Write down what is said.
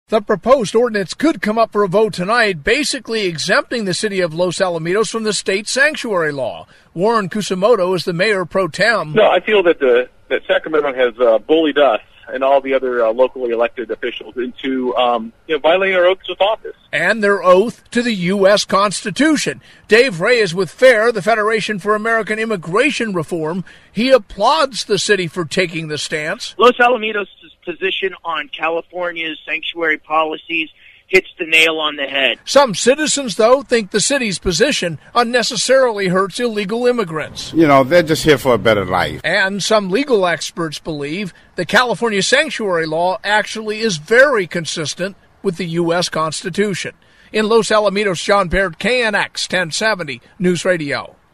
The proposed ordinance could come up for a vote tonight, basically exempting the city of Los Alamitos from the state sanctuary law. Warren Kusamoto is the mayor pro tem. No, I feel that that Sacramento has bullied us and all the other locally elected officials into violating our oaths of office. And their oath to the U.S. Constitution. Dave Ray is with FAIR, the Federation for American Immigration Reform. He applauds the city for taking the stance. Los Alamitos' position on California's sanctuary policies hits the nail on the head. Some citizens, though, think the city's position unnecessarily hurts illegal immigrants. You know, they're just here for a better life. And some legal experts believe the California sanctuary law actually is very consistent with the U.S. Constitution. In Los Alamitos, John Baird, KNX 1070 News Radio.